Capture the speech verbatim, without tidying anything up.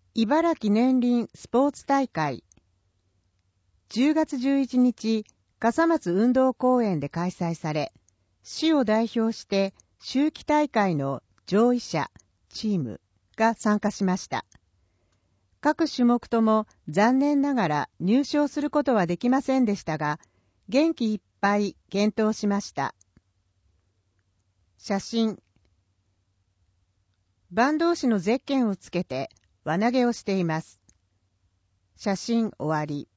茨城年輪スポーツ大会じゅうがつじゅういちにち笠松運動公園で開催され、市を代表して秋季大会の上位者チームが参加しました。各種目とも残念ながら入賞することはできませんでしたが、元気いっぱい健闘しました。写真。坂東市のゼッケンをつけて輪投げをしています。写真終わり。